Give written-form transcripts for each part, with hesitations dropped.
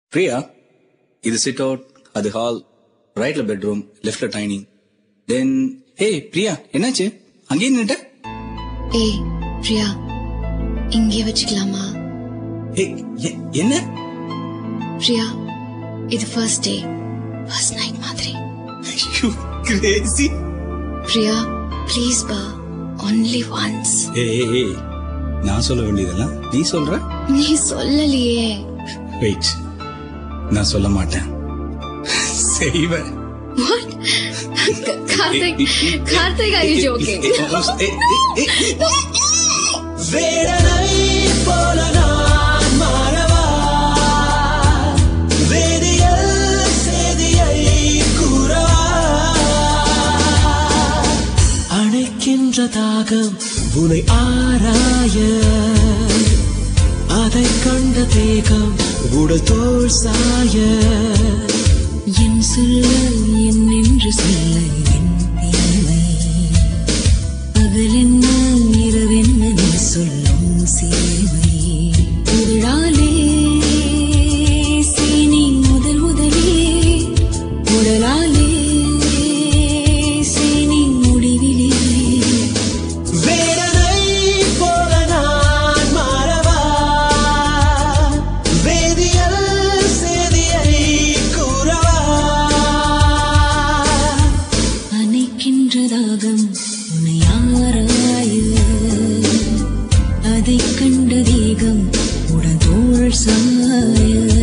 பிரியா, இது sit out, அது hall, ரைட்ல பெட்ரூம், லெஃப்ட்ல டைனிங். தென் ஏய் பிரியா, என்னாச்சு அங்கேயே நின்னுட்ட? ஏய் பிரியா, இங்கே வச்சுக்கலாமா? என்ன பிரியா, இது ஃபர்ஸ்ட் டே, ஃபர்ஸ்ட் நைட் மாதிரி. You crazy. பிரியா ப்ளீஸ் பா, only once. ஏய் நான் சொல்ல வேண்டியதெல்லாம் நீ சொல்ற. நீ சொல்லலையே. வெயிட், நான் சொல்ல மாட்டேன், செய்வேன். What? Karthik, are you joking? வேடனை போல நான் மாறவா, வேதியல் செய்தியை கூறவா, அணைக்கின்ற தாகம் உனை ஆராய, அதை கண்ட தேகம் உடல் தோள் சாய, என் சொல்ல என் என்று சொல்ல என் தீமை, பகலென்ன இரவென்ன நீ சொல்லும் சீமை, உடலாலே சீனி முதல் முதலே, உடலாலே சீனி முடிவிலே. வேடனை போல நான் மாறவா, வேதியல் செய்தியை கூறவா, அணைக்கின்றதாகம் உன்னை ஆராய, அதை கண்ட தேகம் உடதோள் சாய.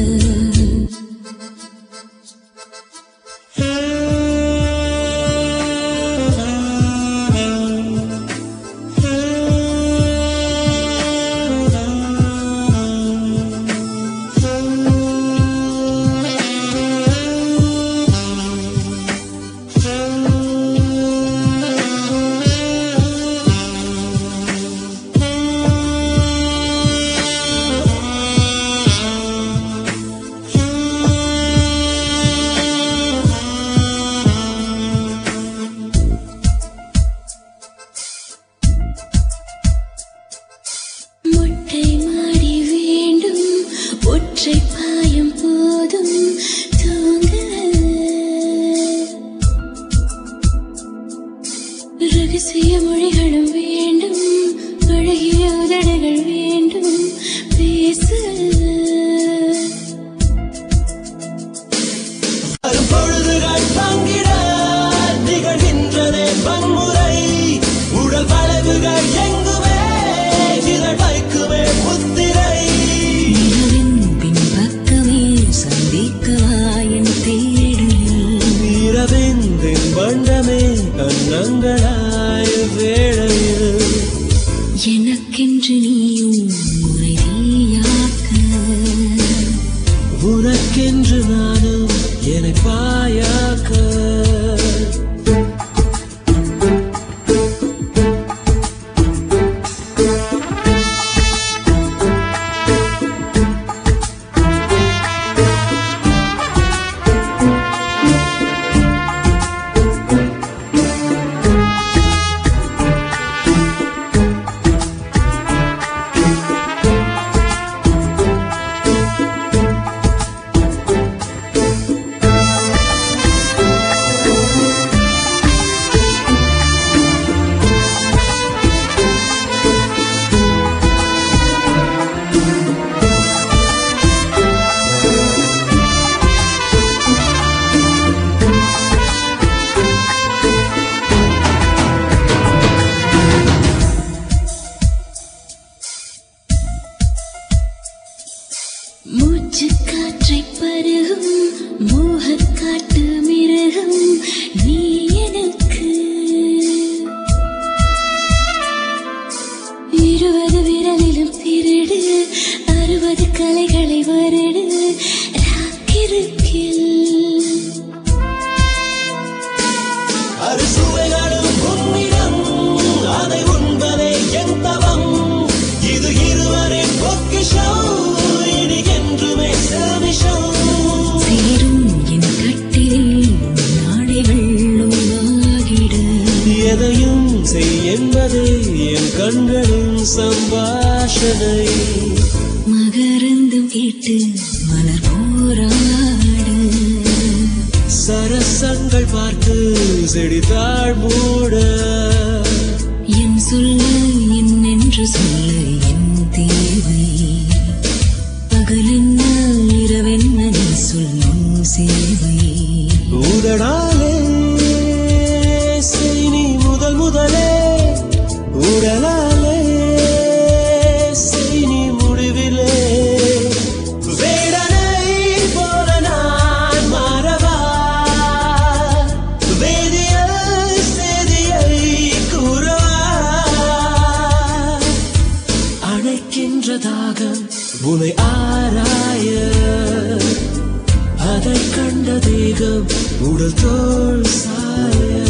மொட்டை மாடி வேண்டும், ஒற்றை பாயம் போதும் தூங்க, ரகசிய மொழிகளும் வேண்டும், அழகிய உதடுகள் வேண்டும் பேச. பொழுதுகள் பங்கிட நிகழ்கின்றதே வன்முறை, உடல் வளைவுகள் எங்குமே இதழ் வைக்குமே முத்திரை, நிலவின் பின்பக்கமே சந்திக்கவா என் தேடலில், இரவின் தின்பண்டமே கண்ணங்களாய் வேளையில், எனக்கென்று நீயும் உரையாக்க, உனக்கென்று நானும் என்னை பாயாக்க. மூச்சு காற்றை பருகும் மோகக்காட்டு மிருகம் நீ எனக்கு, 20 விரலிலும் திருடு, 60 கலைகளை வருடு ராக்கிருக்கில், அறுசுவைகளும் உன்னிடம், அதை உண்பதே என் தவம், இது இருவரின் பொக்கிஷம், இனி என்றுமே செல்விஷம். சேரும் என் கட்டிலில் நாடைகள் உருவாகிட, எதையும் செய் என்பதே என் கண்களின் சம்பாஷணை, மகரந்தம் கேட்டு மலர் போரா பார்த்து செடித்தாள் மூட என் சொல்ல என்னென்று சொல்ல என் தேவை பகலென்ன இரவென்ன நீ சொல்லும் சேவை உதடாலே செய் நீ முதல் முதலே உடலாலே செய் நீ முடிவிலே வேடனை போல நான் மாறவா வேதிய செய்தியை கூறவா அணைக்கின்ற தாகம் உனை ஆராய அதை கண்ட தேகம் உடல் தோள் சாய